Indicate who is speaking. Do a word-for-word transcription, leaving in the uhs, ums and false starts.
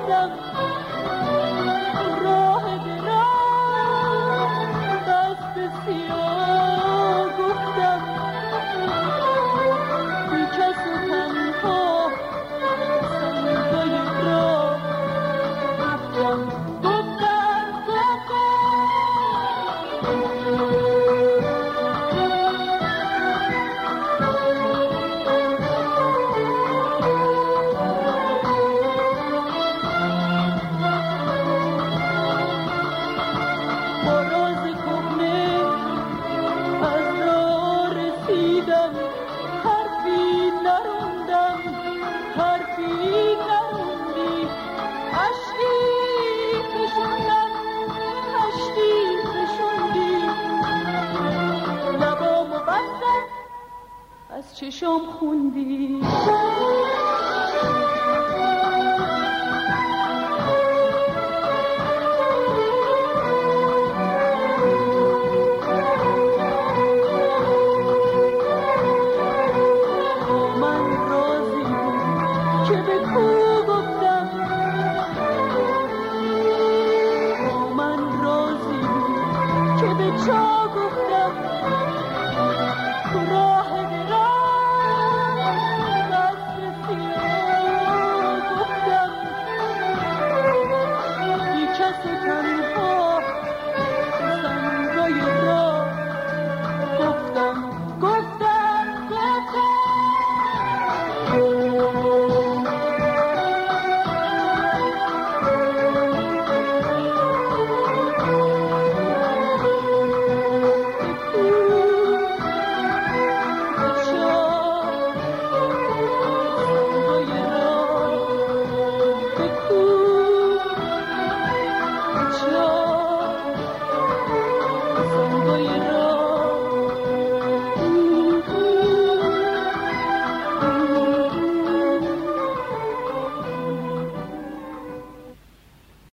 Speaker 1: گفتم راه دراز دست سیاه گفتم بی کس و تنها سنگای راه گفتم گفتم با راز کهنه از راه رسیدم حرفی نروندم حرفی نروندی عشقی فشوندم عشقی فشوندی لبامو بستم از چشام خوندی Voy a